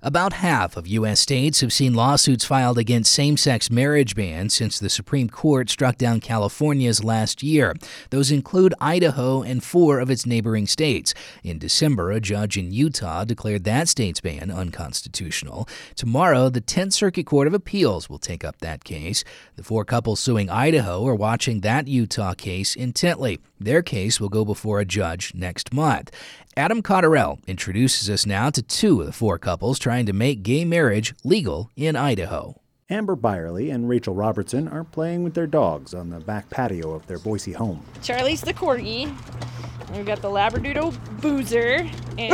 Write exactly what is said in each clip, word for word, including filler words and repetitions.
About half of U S states have seen lawsuits filed against same-sex marriage bans since the Supreme Court struck down California's last year. Those include Idaho and four of its neighboring states. In December, a judge in Utah declared that state's ban unconstitutional. Tomorrow, the Tenth Circuit Court of Appeals will take up that case. The four couples suing Idaho are watching that Utah case intently. Their case will go before a judge next month. Adam Cotterell introduces us now to two of the four couples trying to make gay marriage legal in Idaho. Amber Byerly and Rachel Robertson are playing with their dogs on the back patio of their Boise home. Charlie's the corgi. We've got the Labradoodle Boozer. And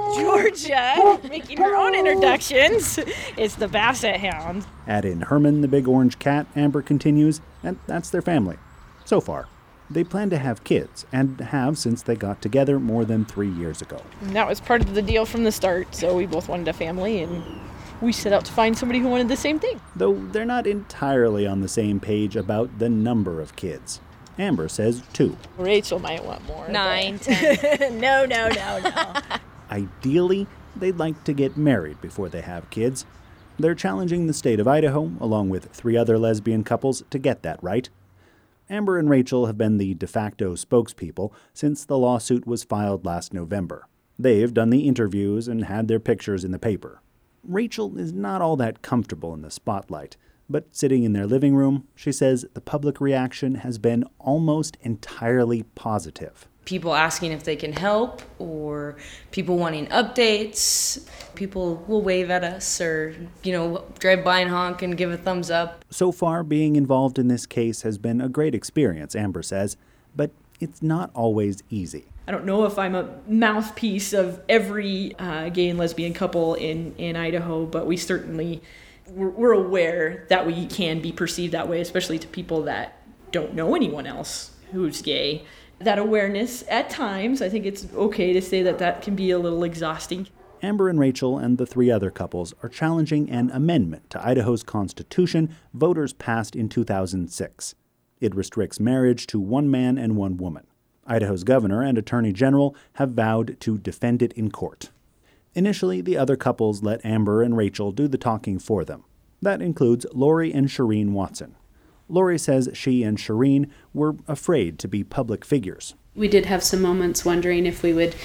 Georgia, making her own introductions, is the Basset Hound. Add in Herman, the big orange cat, Amber continues, and that's their family. So far. They plan to have kids, and have since they got together more than three years ago. And that was part of the deal from the start, so we both wanted a family, and we set out to find somebody who wanted the same thing. Though they're not entirely on the same page about the number of kids. Amber says two. Rachel might want more. Nine, ten. no, no, no, no. Ideally, they'd like to get married before they have kids. They're challenging the state of Idaho, along with three other lesbian couples, to get that right. Amber and Rachel have been the de facto spokespeople since the lawsuit was filed last November. They've done the interviews and had their pictures in the paper. Rachel is not all that comfortable in the spotlight, but sitting in their living room, she says the public reaction has been almost entirely positive. People asking if they can help, or people wanting updates. People will wave at us or, you know, drive by and honk and give a thumbs up. So far, being involved in this case has been a great experience, Amber says, but it's not always easy. I don't know if I'm a mouthpiece of every uh, gay and lesbian couple in, in Idaho, but we certainly, we're, we're aware that we can be perceived that way, especially to people that don't know anyone else who's gay. That awareness, at times, I think it's okay to say that that can be a little exhausting. Amber and Rachel and the three other couples are challenging an amendment to Idaho's constitution voters passed in two thousand six. It restricts marriage to one man and one woman. Idaho's governor and attorney general have vowed to defend it in court. Initially, the other couples let Amber and Rachel do the talking for them. That includes Lori and Shireen Watson. Lori says she and Shireen were afraid to be public figures. We did have some moments wondering if we would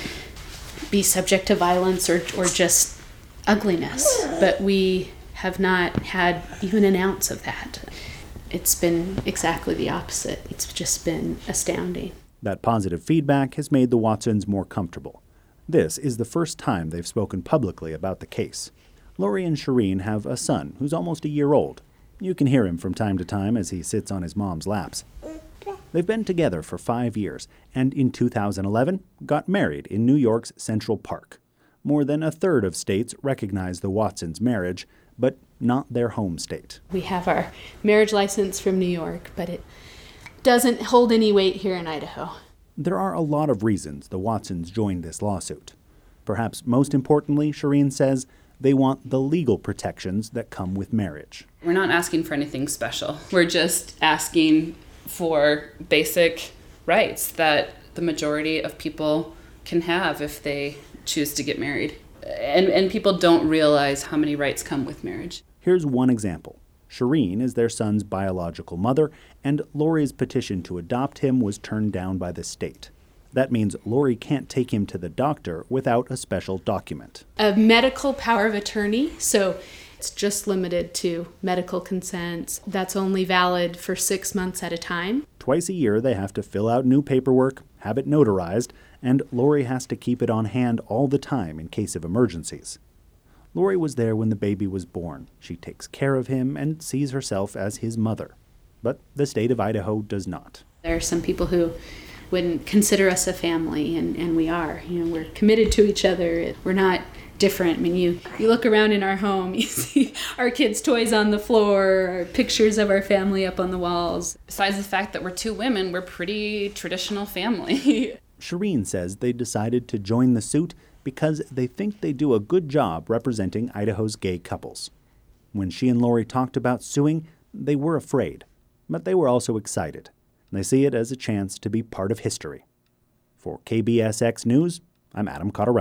be subject to violence or, or just ugliness, but we have not had even an ounce of that. It's been exactly the opposite. It's just been astounding. That positive feedback has made the Watsons more comfortable. This is the first time they've spoken publicly about the case. Lori and Shireen have a son who's almost a year old. You can hear him from time to time as he sits on his mom's laps. They've been together for five years, and in two thousand eleven got married in New York's Central Park. More than a third of states recognize the Watsons' marriage, but not their home state. We have our marriage license from New York, but it doesn't hold any weight here in Idaho. There are a lot of reasons the Watsons joined this lawsuit. Perhaps most importantly, Shireen says, they want the legal protections that come with marriage. We're not asking for anything special. We're just asking for basic rights that the majority of people can have if they choose to get married. And, and people don't realize how many rights come with marriage. Here's one example. Shireen is their son's biological mother, and Lori's petition to adopt him was turned down by the state. That means Lori can't take him to the doctor without a special document. A medical power of attorney, so it's just limited to medical consents. That's only valid for six months at a time. Twice a year they have to fill out new paperwork, have it notarized, and Lori has to keep it on hand all the time in case of emergencies. Lori was there when the baby was born. She takes care of him and sees herself as his mother. But the state of Idaho does not. There are some people who wouldn't consider us a family, and, and we are. You know, we're committed to each other. We're not different. I mean, you, you look around in our home, you see our kids' toys on the floor, our pictures of our family up on the walls. Besides the fact that we're two women, we're pretty traditional family. Shireen says they decided to join the suit because they think they do a good job representing Idaho's gay couples. When she and Lori talked about suing, they were afraid, but they were also excited. They see it as a chance to be part of history. For K B S X News, I'm Adam Cotterell.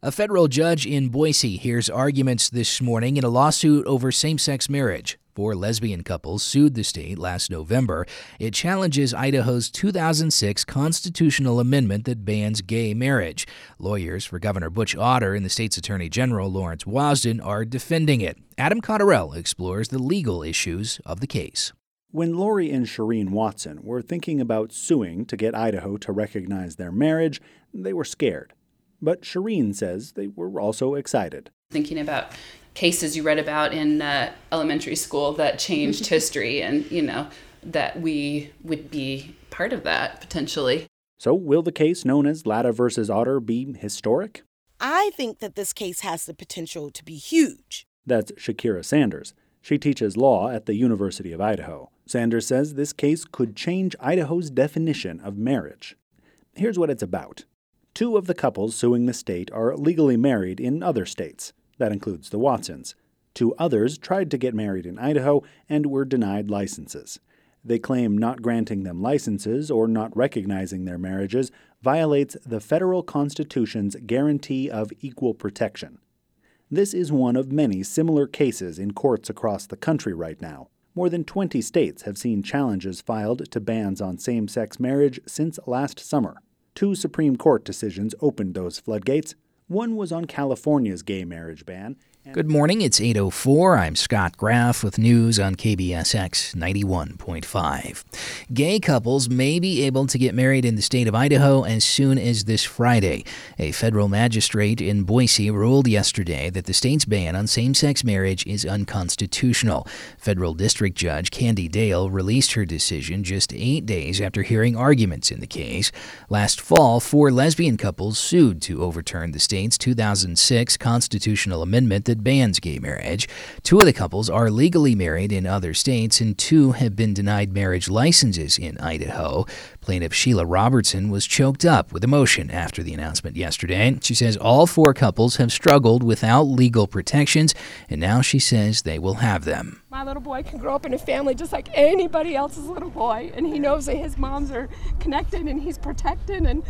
A federal judge in Boise hears arguments this morning in a lawsuit over same-sex marriage. Four lesbian couples sued the state last November. It challenges Idaho's two thousand six constitutional amendment that bans gay marriage. Lawyers for Governor Butch Otter and the state's Attorney General Lawrence Wasden are defending it. Adam Cotterell explores the legal issues of the case. When Lori and Shireen Watson were thinking about suing to get Idaho to recognize their marriage, they were scared. But Shireen says they were also excited. Thinking about cases you read about in uh, elementary school that changed history, and, you know, that we would be part of that, potentially. So will the case known as Latta versus Otter be historic? I think that this case has the potential to be huge. That's Shakira Sanders. She teaches law at the University of Idaho. Sanders says this case could change Idaho's definition of marriage. Here's what it's about. Two of the couples suing the state are legally married in other states. That includes the Watsons. Two others tried to get married in Idaho and were denied licenses. They claim not granting them licenses or not recognizing their marriages violates the federal Constitution's guarantee of equal protection. This is one of many similar cases in courts across the country right now. More than twenty states have seen challenges filed to bans on same-sex marriage since last summer. Two Supreme Court decisions opened those floodgates. One was on California's gay marriage ban. Good morning, it's eight oh four. I'm Scott Graff with news on K B S X ninety-one point five. Gay couples may be able to get married in the state of Idaho as soon as this Friday. A federal magistrate in Boise ruled yesterday that the state's ban on same-sex marriage is unconstitutional. Federal District Judge Candy Dale released her decision just eight days after hearing arguments in the case. Last fall, four lesbian couples sued to overturn the state's two thousand six constitutional amendment that bans gay marriage. Two of the couples are legally married in other states, and two have been denied marriage licenses in Idaho. Plaintiff Sheila Robertson was choked up with emotion after the announcement yesterday. She says all four couples have struggled without legal protections, and now she says they will have them. My little boy can grow up in a family just like anybody else's little boy, and he knows that his moms are connected and he's protected, and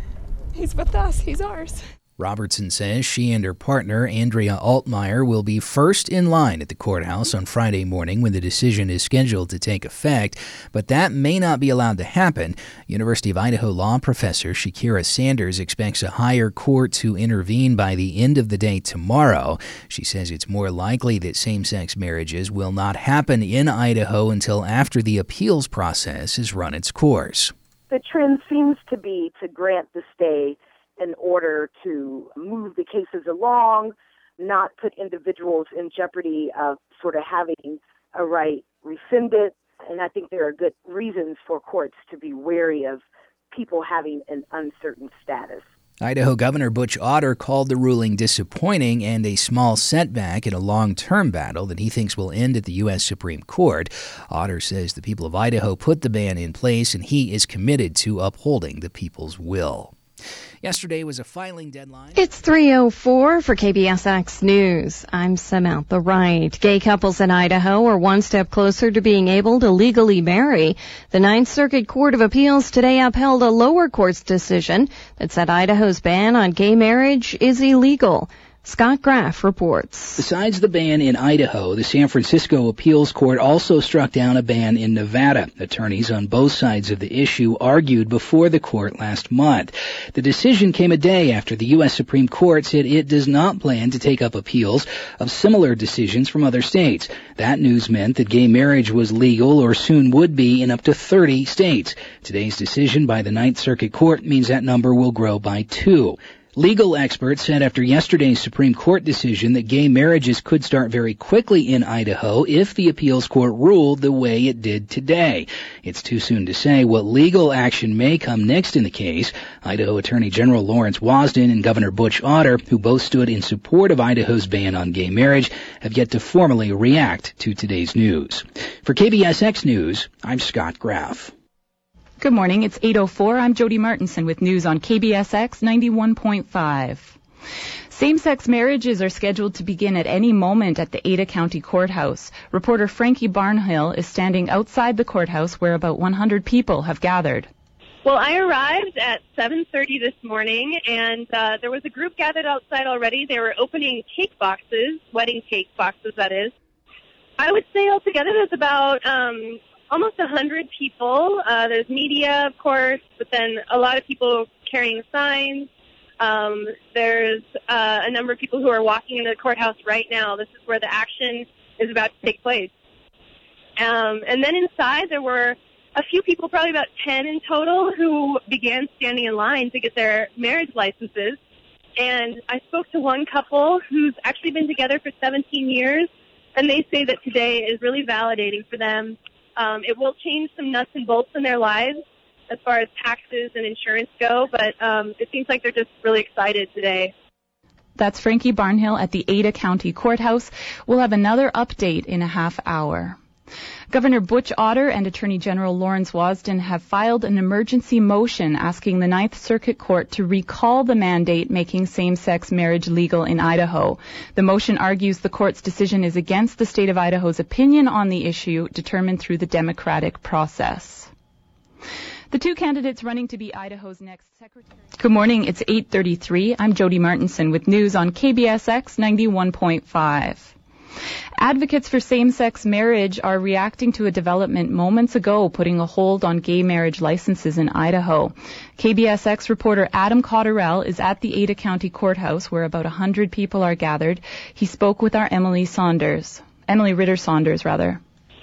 he's with us. He's ours. Robertson says she and her partner, Andrea Altmeyer, will be first in line at the courthouse on Friday morning when the decision is scheduled to take effect, but that may not be allowed to happen. University of Idaho law professor Shakira Sanders expects a higher court to intervene by the end of the day tomorrow. She says it's more likely that same-sex marriages will not happen in Idaho until after the appeals process has run its course. The trend seems to be to grant the stay in order to move the cases along, not put individuals in jeopardy of sort of having a right rescinded. And I think there are good reasons for courts to be wary of people having an uncertain status. Idaho Governor Butch Otter called the ruling disappointing and a small setback in a long-term battle that he thinks will end at the U S Supreme Court. Otter says the people of Idaho put the ban in place, and he is committed to upholding the people's will. Yesterday was a filing deadline. It's three oh four for K B S X News. I'm Samantha Wright. Gay couples in Idaho are one step closer to being able to legally marry. The Ninth Circuit Court of Appeals today upheld a lower court's decision that said Idaho's ban on gay marriage is illegal. Scott Graff reports. Besides the ban in Idaho, the San Francisco Appeals Court also struck down a ban in Nevada. Attorneys on both sides of the issue argued before the court last month. The decision came a day after the U S Supreme Court said it does not plan to take up appeals of similar decisions from other states. That news meant that gay marriage was legal or soon would be in up to thirty states. Today's decision by the Ninth Circuit Court means that number will grow by two. Legal experts said after yesterday's Supreme Court decision that gay marriages could start very quickly in Idaho if the appeals court ruled the way it did today. It's too soon to say what legal action may come next in the case. Idaho Attorney General Lawrence Wasden and Governor Butch Otter, who both stood in support of Idaho's ban on gay marriage, have yet to formally react to today's news. For K B S X News, I'm Scott Graff. Good morning. It's eight oh four. I'm Jody Martinson with news on K B S X ninety-one point five. Same-sex marriages are scheduled to begin at any moment at the Ada County Courthouse. Reporter Frankie Barnhill is standing outside the courthouse where about one hundred people have gathered. Well, I arrived at seven thirty this morning, and uh, there was a group gathered outside already. They were opening cake boxes, wedding cake boxes, that is. I would say altogether there's about um, almost one hundred people. Uh, there's media, of course, but then a lot of people carrying signs. Um, there's uh, a number of people who are walking into the courthouse right now. This is where the action is about to take place. Um, and then inside there were a few people, probably about ten in total, who began standing in line to get their marriage licenses. And I spoke to one couple who's actually been together for seventeen years, and they say that today is really validating for them. Um, it will change some nuts and bolts in their lives as far as taxes and insurance go, but um, it seems like they're just really excited today. That's Frankie Barnhill at the Ada County Courthouse. We'll have another update in a half hour. Governor Butch Otter and Attorney General Lawrence Wasden have filed an emergency motion asking the Ninth Circuit Court to recall the mandate making same-sex marriage legal in Idaho. The motion argues the court's decision is against the state of Idaho's opinion on the issue determined through the democratic process. The two candidates running to be Idaho's next secretary. Good morning, it's eight thirty-three. I'm Jody Martinson with news on K B S X ninety-one point five. Advocates for same-sex marriage are reacting to a development moments ago putting a hold on gay marriage licenses in Idaho. K B S X reporter Adam Cotterell is at the Ada County Courthouse where about one hundred people are gathered. He spoke with our Emily Saunders, Emily Ritter Saunders, rather.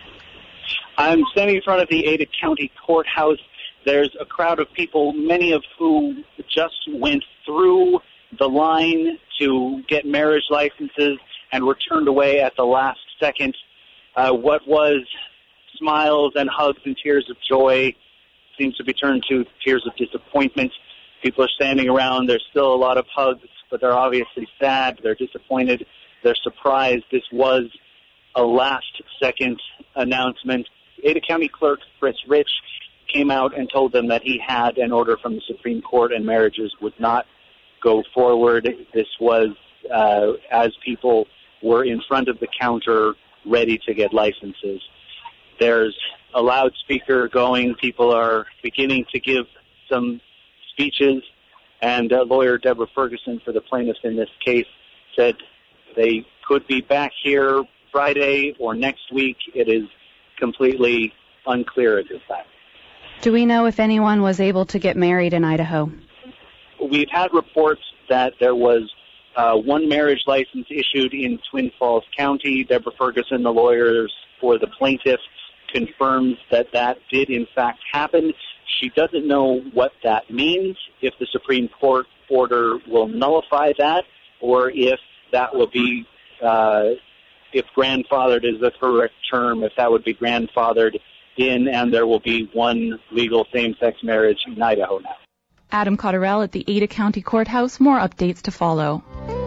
I'm standing in front of the Ada County Courthouse. There's a crowd of people, many of who just went through the line to get marriage licenses and were turned away at the last second. Uh, what was smiles and hugs and tears of joy seems to be turned to tears of disappointment. People are standing around. There's still a lot of hugs, but they're obviously sad. They're disappointed. They're surprised. This was a last-second announcement. Ada County Clerk Chris Rich came out and told them that he had an order from the Supreme Court and marriages would not go forward. This was uh, as people were in front of the counter ready to get licenses. There's a loudspeaker going. People are beginning to give some speeches, and uh, lawyer Deborah Ferguson for the plaintiffs in this case said they could be back here Friday or next week. It is completely unclear at this time. Do we know if anyone was able to get married in Idaho? We've had reports that there was uh, one marriage license issued in Twin Falls County. Deborah Ferguson, the lawyers for the plaintiff, confirms that that did in fact happen. She doesn't know what that means, if the Supreme Court order will nullify that, or if that will be, uh, if grandfathered is the correct term, if that would be grandfathered in, and there will be one legal same-sex marriage in Idaho now. Adam Cotterell at the Ada County Courthouse. More updates to follow.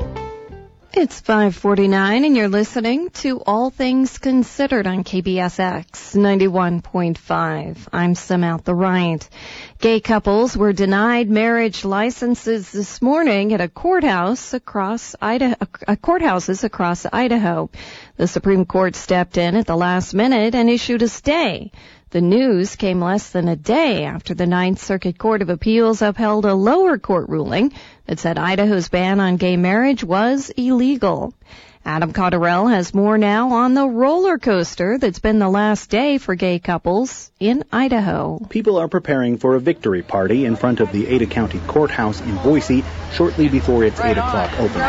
It's five forty-nine, and you're listening to All Things Considered on K B S X ninety-one point five. I'm Samantha Wright. Gay couples were denied marriage licenses this morning at a courthouse across Idaho, uh, courthouses across Idaho. The Supreme Court stepped in at the last minute and issued a stay. The news came less than a day after the Ninth Circuit Court of Appeals upheld a lower court ruling that said Idaho's ban on gay marriage was illegal. Adam Cotterell has more now on the roller coaster that's been the last day for gay couples in Idaho. People are preparing for a victory party in front of the Ada County Courthouse in Boise shortly before its eight o'clock opening.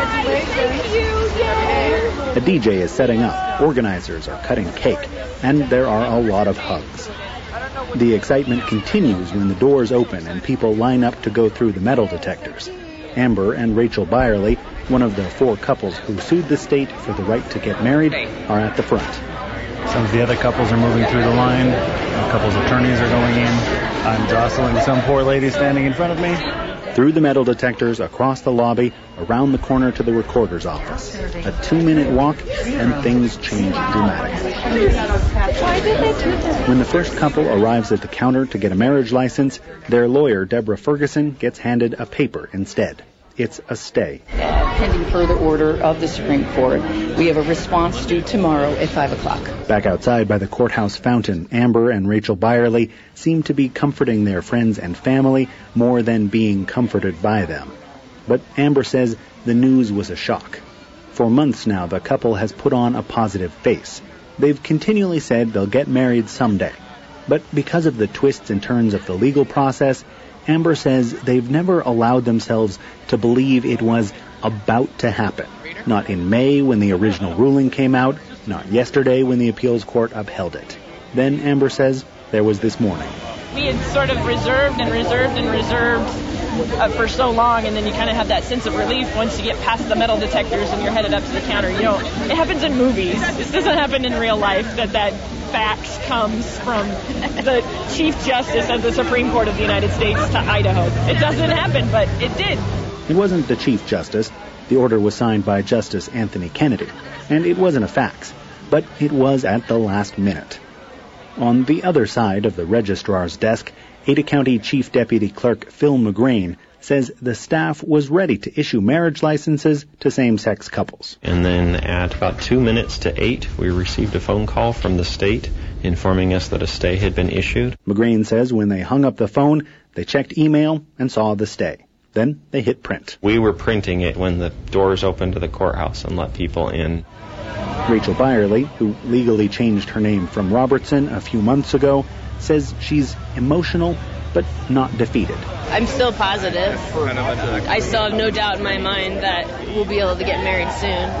A D J is setting up, organizers are cutting cake, and there are a lot of hugs. The excitement continues when the doors open and people line up to go through the metal detectors. Amber and Rachel Byerly, one of the four couples who sued the state for the right to get married, are at the front. Some of the other couples are moving through the line. A couple's attorneys are going in. I'm jostling some poor lady standing in front of me. Through the metal detectors, across the lobby, around the corner to the recorder's office. A two-minute walk, and things change dramatically. When the first couple arrives at the counter to get a marriage license, their lawyer, Deborah Ferguson, gets handed a paper instead. it's a stay. Pending further order of the Supreme Court. We have a response due tomorrow at five o'clock. Back outside by the courthouse fountain, Amber and Rachel Byerly seem to be comforting their friends and family more than being comforted by them. But Amber says the news was a shock. For months now, the couple has put on a positive face. They've continually said they'll get married someday. But because of the twists and turns of the legal process, Amber says they've never allowed themselves to believe it was about to happen. Not in May when the original ruling came out, not yesterday when the appeals court upheld it. Then, Amber says, there was this morning. We had sort of reserved and reserved and reserved uh, for so long, and then you kind of have that sense of relief once you get past the metal detectors and you're headed up to the counter. You know, it happens in movies. This doesn't happen in real life, that that fax comes from the Chief Justice of the Supreme Court of the United States to Idaho. It doesn't happen, but it did. It wasn't the Chief Justice. The order was signed by Justice Anthony Kennedy, and it wasn't a fax, but it was at the last minute. On the other side of the registrar's desk, Ada County Chief Deputy Clerk Phil McGrain says the staff was ready to issue marriage licenses to same-sex couples. And then at about two minutes to eight, we received a phone call from the state informing us that a stay had been issued. McGrain says when they hung up the phone, they checked email and saw the stay. Then they hit print. We were printing it when the doors opened to the courthouse and let people in. Rachel Byerly, who legally changed her name from Robertson a few months ago, says she's emotional but not defeated. I'm still positive. I still have no doubt in my mind that we'll be able to get married soon.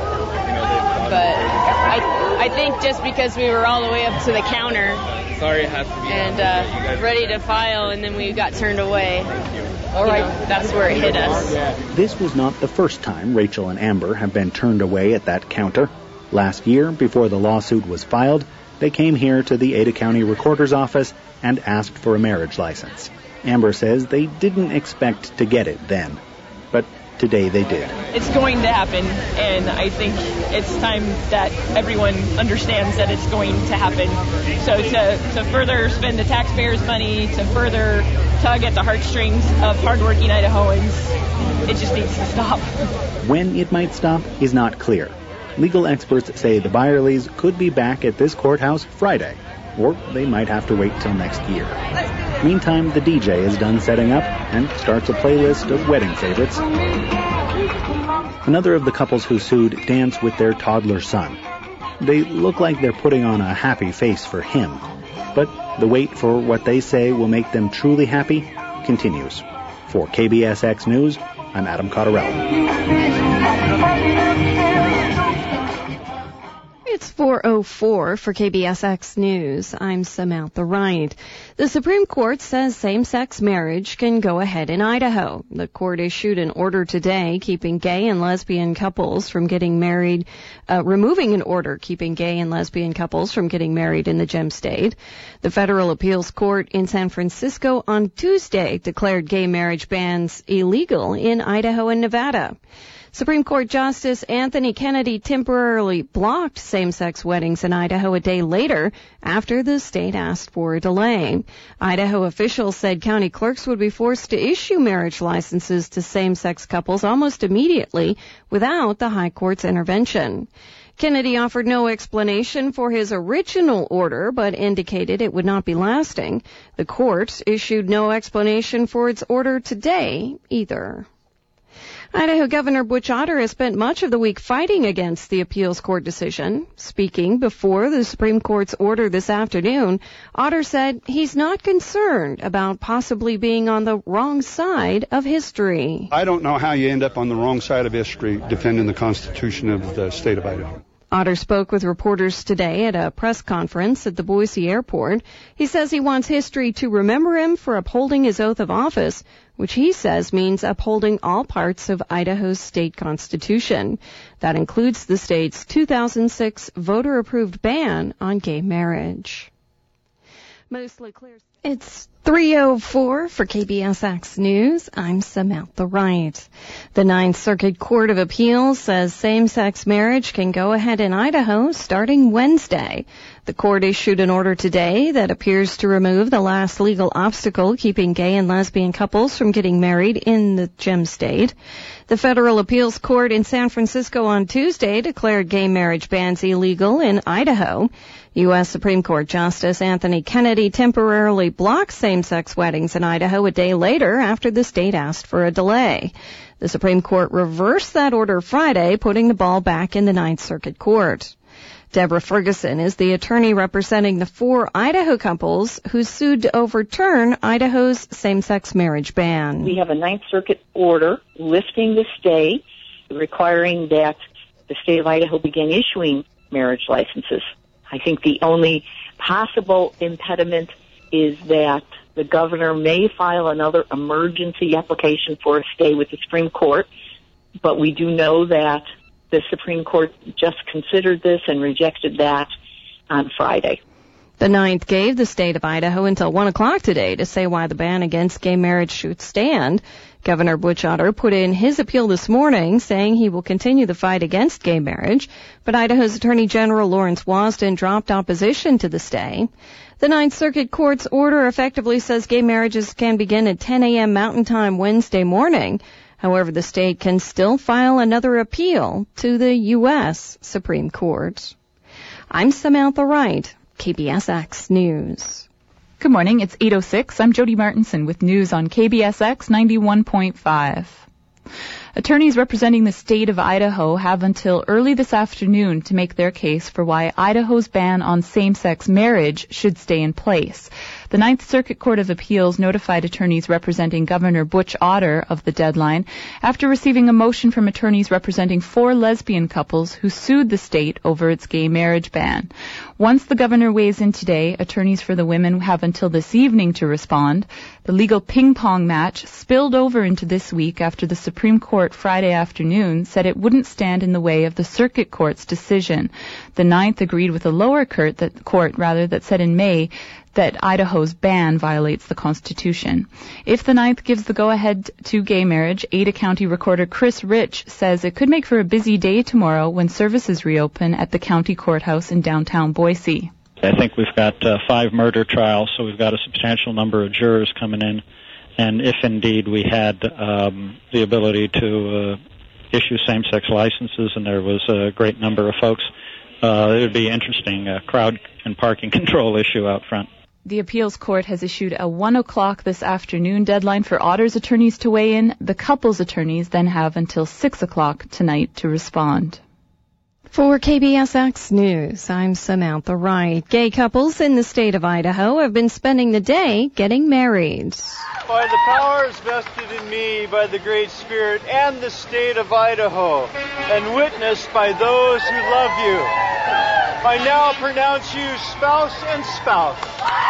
But I I think just because we were all the way up to the counter Sorry, it has to be and uh, ready to file, and then we got turned away. All right, know, that's where it hit us. This was not the first time Rachel and Amber have been turned away at that counter. Last year, before the lawsuit was filed, they came here to the Ada County Recorder's Office and asked for a marriage license. Amber says they didn't expect to get it then, but today they did. It's going to happen, and I think it's time that everyone understands that it's going to happen. So to, to further spend the taxpayers' money, to further tug at the heartstrings of hardworking Idahoans, it just needs to stop. When it might stop is not clear. Legal experts say the Byerlys could be back at this courthouse Friday, or they might have to wait till next year. Meantime, the D J is done setting up and starts a playlist of wedding favorites. Another of the couples who sued dance with their toddler son. They look like they're putting on a happy face for him, but the wait for what they say will make them truly happy continues. For K B S X News, I'm Adam Cotterell. It's four oh four for K B S X News. I'm Samantha Wright. The Supreme Court says same-sex marriage can go ahead in Idaho. The court issued an order today keeping gay and lesbian couples from getting married, uh, removing an order keeping gay and lesbian couples from getting married in the Gem State. The Federal Appeals Court in San Francisco on Tuesday declared gay marriage bans illegal in Idaho and Nevada. Supreme Court Justice Anthony Kennedy temporarily blocked same-sex weddings in Idaho a day later after the state asked for a delay. Idaho officials said county clerks would be forced to issue marriage licenses to same-sex couples almost immediately without the high court's intervention. Kennedy offered no explanation for his original order, but indicated it would not be lasting. The court issued no explanation for its order today either. Idaho Governor Butch Otter has spent much of the week fighting against the appeals court decision. Speaking before the Supreme Court's order this afternoon, Otter said he's not concerned about possibly being on the wrong side of history. I don't know how you end up on the wrong side of history defending the Constitution of the state of Idaho. Otter spoke with reporters today at a press conference at the Boise airport. He says he wants history to remember him for upholding his oath of office, which he says means upholding all parts of Idaho's state constitution. That includes the state's two thousand six voter-approved ban on gay marriage. Mostly clear. It's three oh four for K B S X News. I'm Samantha Wright. The Ninth Circuit Court of Appeals says same-sex marriage can go ahead in Idaho starting Wednesday. The court issued an order today that appears to remove the last legal obstacle keeping gay and lesbian couples from getting married in the Gem State. The Federal Appeals Court in San Francisco on Tuesday declared gay marriage bans illegal in Idaho. U S Supreme Court Justice Anthony Kennedy temporarily blocked same-sex weddings in Idaho a day later after the state asked for a delay. The Supreme Court reversed that order Friday, putting the ball back in the Ninth Circuit Court. Deborah Ferguson is the attorney representing the four Idaho couples who sued to overturn Idaho's same-sex marriage ban. We have a Ninth Circuit order lifting the stay, requiring that the state of Idaho begin issuing marriage licenses. I think the only possible impediment is that the governor may file another emergency application for a stay with the Supreme Court, but we do know that the Supreme Court just considered this and rejected that on Friday. The Ninth gave the state of Idaho until one o'clock today to say why the ban against gay marriage should stand. Governor Butch Otter put in his appeal this morning, saying he will continue the fight against gay marriage, but Idaho's Attorney General Lawrence Wasden dropped opposition to the stay. The Ninth Circuit Court's order effectively says gay marriages can begin at ten a.m. Mountain Time Wednesday morning. However, the state can still file another appeal to the U S Supreme Court. I'm Samantha Wright, K B S X News. Good morning. It's eight oh six. I'm Jody Martinson with news on K B S X ninety-one point five. Attorneys representing the state of Idaho have until early this afternoon to make their case for why Idaho's ban on same-sex marriage should stay in place. The Ninth Circuit Court of Appeals notified attorneys representing Governor Butch Otter of the deadline after receiving a motion from attorneys representing four lesbian couples who sued the state over its gay marriage ban. Once the governor weighs in today, attorneys for the women have until this evening to respond. The legal ping-pong match spilled over into this week after the Supreme Court Friday afternoon said it wouldn't stand in the way of the Circuit Court's decision. The Ninth agreed with a lower court that, court, rather, that said in May that Idaho's ban violates the Constitution. If the Ninth gives the go-ahead to gay marriage, Ada County Recorder Chris Rich says it could make for a busy day tomorrow when services reopen at the county courthouse in downtown Boise. I think we've got uh, five murder trials, so we've got a substantial number of jurors coming in. And if indeed we had um, the ability to uh, issue same-sex licenses and there was a great number of folks, uh, it would be interesting, a crowd and parking control issue out front. The appeals court has issued a one o'clock this afternoon deadline for Otter's attorneys to weigh in. The couple's attorneys then have until six o'clock tonight to respond. For K B S X News, I'm Samantha Wright. Gay couples in the state of Idaho have been spending the day getting married. By the powers vested in me by the Great Spirit and the state of Idaho, and witnessed by those who love you, I now pronounce you spouse and spouse.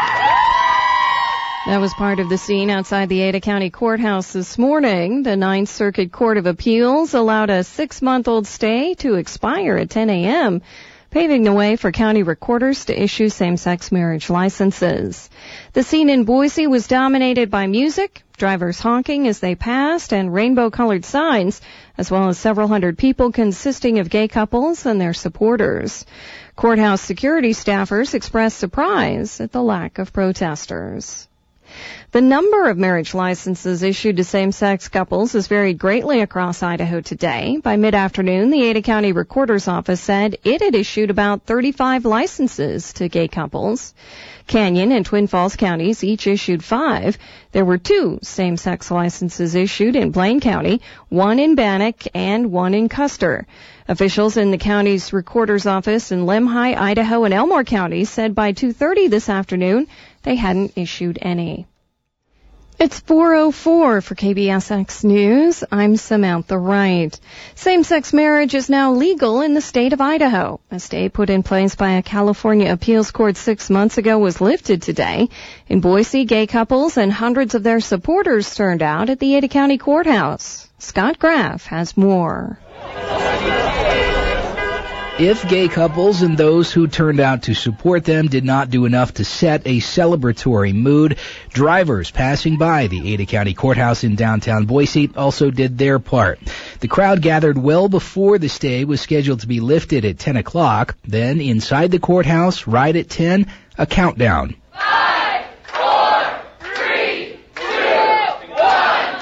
That was part of the scene outside the Ada County Courthouse this morning. The Ninth Circuit Court of Appeals allowed a six-month-old stay to expire at ten a.m., paving the way for county recorders to issue same-sex marriage licenses. The scene in Boise was dominated by music, drivers honking as they passed, and rainbow-colored signs, as well as several hundred people consisting of gay couples and their supporters. Courthouse security staffers expressed surprise at the lack of protesters. The number of marriage licenses issued to same-sex couples has varied greatly across Idaho today. By mid-afternoon, the Ada County Recorder's Office said it had issued about thirty-five licenses to gay couples. Canyon and Twin Falls counties each issued five. There were two same-sex licenses issued in Blaine County, one in Bannock and one in Custer. Officials in the county's recorder's office in Lemhi, Idaho, and Elmore counties said by two thirty this afternoon they hadn't issued any. It's four oh four for K B S X News. I'm Samantha Wright. Same-sex marriage is now legal in the state of Idaho. A stay put in place by a California appeals court six months ago was lifted today. In Boise, gay couples and hundreds of their supporters turned out at the Ada County Courthouse. Scott Graff has more. if gay couples and those who turned out to support them did not do enough to set a celebratory mood, drivers passing by the Ada County Courthouse in downtown Boise also did their part. The crowd gathered well before the stay was scheduled to be lifted at ten o'clock. Then, inside the courthouse, right at ten, a countdown. Five, four, three, two, one.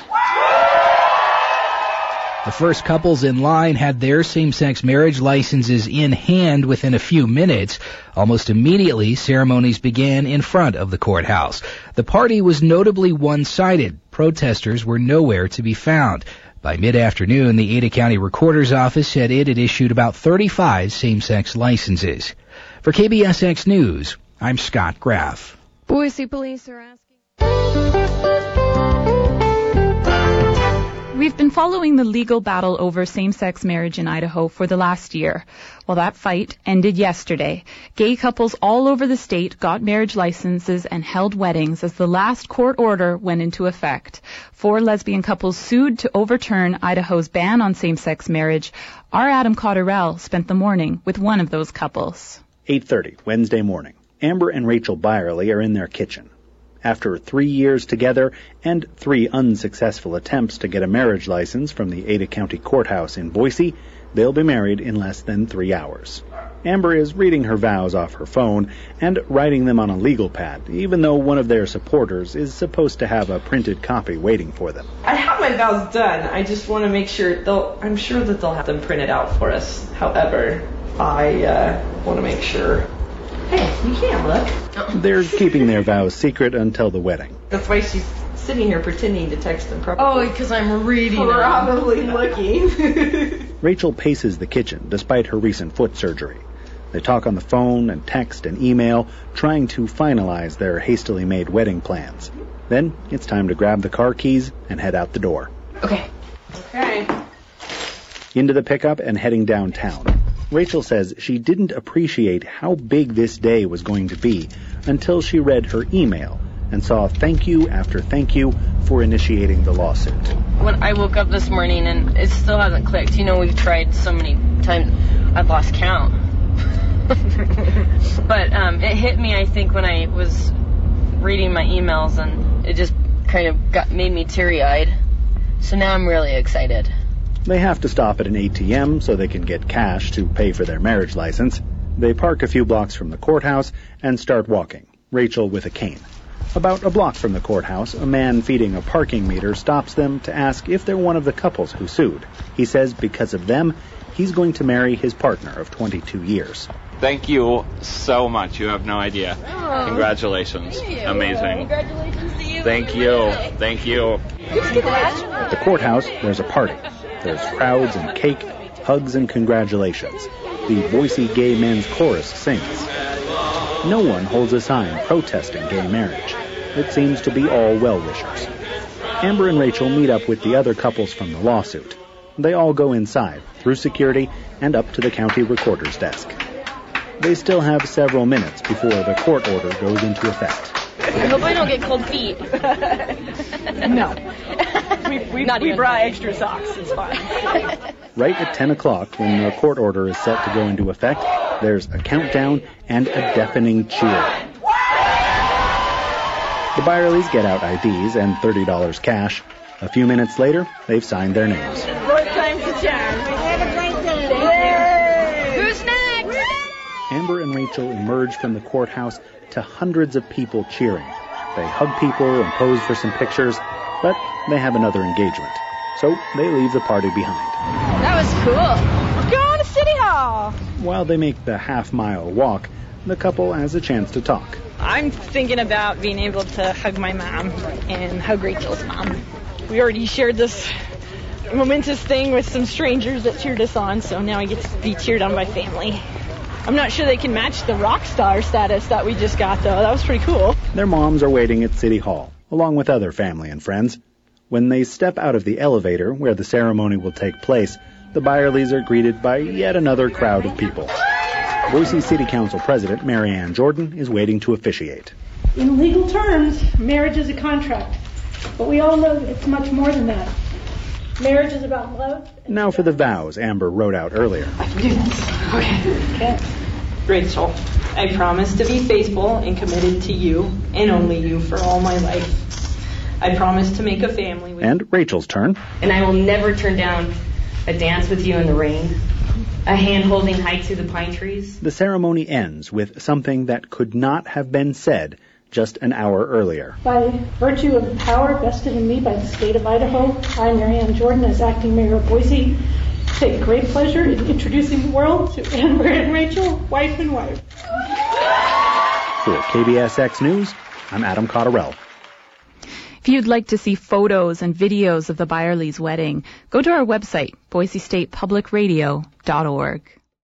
The first couples in line had their same-sex marriage licenses in hand within a few minutes. Almost immediately, ceremonies began in front of the courthouse. The party was notably one-sided. Protesters were nowhere to be found. By mid-afternoon, the Ada County Recorder's Office said it had issued about thirty-five same-sex licenses. For K B S X News, I'm Scott Graff. Boise police are asking... We've been following the legal battle over same-sex marriage in Idaho for the last year. Well, that fight ended yesterday. Gay couples all over the state got marriage licenses and held weddings as the last court order went into effect. Four lesbian couples sued to overturn Idaho's ban on same-sex marriage. Our Adam Cotterell spent the morning with one of those couples. eight thirty, Wednesday morning. Amber and Rachel Byerly are in their kitchen. After three years together and three unsuccessful attempts to get a marriage license from the Ada County Courthouse in Boise, they'll be married in less than three hours. Amber is reading her vows off her phone and writing them on a legal pad, even though one of their supporters is supposed to have a printed copy waiting for them. I have my vows done. I just want to make sure they'll. I'm sure that they'll have them printed out for us. However, I uh, want to make sure. Hey, you can't look. They're keeping their vows secret until the wedding. That's why she's sitting here pretending to text them. Probably. Oh, because I'm reading. Probably looking. Rachel paces the kitchen despite her recent foot surgery. They talk on the phone and text and email, trying to finalize their hastily made wedding plans. Then it's time to grab the car keys and head out the door. Okay. Okay. Into the pickup and heading downtown. Rachel says she didn't appreciate how big this day was going to be until she read her email and saw thank you after thank you for initiating the lawsuit. When I woke up this morning and it still hasn't clicked, you know, we've tried so many times, I've lost count. But um, it hit me, I think, when I was reading my emails, and it just kind of got made me teary-eyed. So now I'm really excited. They have to stop at an A T M so they can get cash to pay for their marriage license. They park a few blocks from the courthouse and start walking, Rachel with a cane. About a block from the courthouse, a man feeding a parking meter stops them to ask if they're one of the couples who sued. He says because of them, he's going to marry his partner of twenty-two years. Thank you so much. You have no idea. Oh, Congratulations. thank you. Amazing. Congratulations to you. Thank you. Thank you. At the courthouse, there's a party. There's crowds and cake, hugs and congratulations. The Boise Gay Men's Chorus sings. No one holds a sign protesting gay marriage. It seems to be all well-wishers. Amber and Rachel meet up with the other couples from the lawsuit. They all go inside, through security, and up to the county recorder's desk. They still have several minutes before the court order goes into effect. I hope I don't get cold feet. No. We, we, Not we even brought funny. extra socks. It's fine. Right at ten o'clock, when the court order is set to go into effect, there's a countdown and a deafening cheer. The Byerlys get out I Ds and thirty dollars cash. A few minutes later, they've signed their names. Fourth time's the charm. Have a great day. Who's next? Amber and Rachel emerge from the courthouse to hundreds of people cheering. They hug people and pose for some pictures, but they have another engagement. So they leave the party behind. That was cool. We're going to City Hall. While they make the half-mile walk, the couple has a chance to talk. I'm thinking about being able to hug my mom and hug Rachel's mom. We already shared this momentous thing with some strangers that cheered us on, so now I get to be cheered on by family. I'm not sure they can match the rock star status that we just got, though. That was pretty cool. Their moms are waiting at City Hall, along with other family and friends. When they step out of the elevator where the ceremony will take place, the Byerlys are greeted by yet another crowd of people. Boise City Council President Mary Ann Jordan is waiting to officiate. In legal terms, marriage is a contract, but we all know it's much more than that. Marriage is about love. Now for the vows Amber wrote out earlier. I can do this. Okay. can. Rachel, I promise to be faithful and committed to you and only you for all my life. I promise to make a family with And Rachel's turn. And I will never turn down a dance with you in the rain, a hand-holding hike through the pine trees. The ceremony ends with something that could not have been said just an hour earlier. By virtue of the power vested in me by the state of Idaho, I, Mary Ann Jordan, as acting mayor of Boise, take great pleasure in introducing the world to Amber and Rachel, wife and wife. For K B S X News, I'm Adam Cotterell. If you'd like to see photos and videos of the Byerly's wedding, go to our website, boise state public radio dot org.